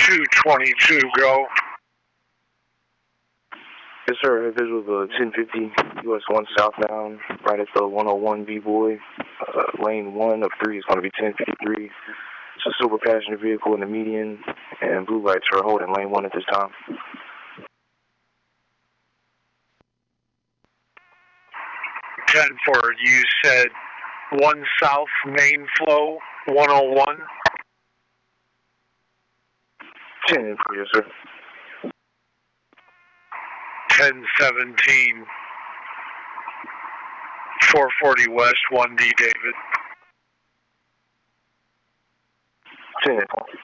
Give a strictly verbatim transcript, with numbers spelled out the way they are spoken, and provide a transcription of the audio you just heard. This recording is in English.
two twenty-two, go. Yes, sir. Visual of ten fifty U S one southbound, right at the one oh one B-Boy. Uh, lane one of three is going to be ten fifty-three. It's a super passenger vehicle in the median, and blue lights are holding lane one at this time. ten four, you said one south main flow, one oh one? ten four, yes, sir. ten seventeen, four forty west, one D, David. ten four.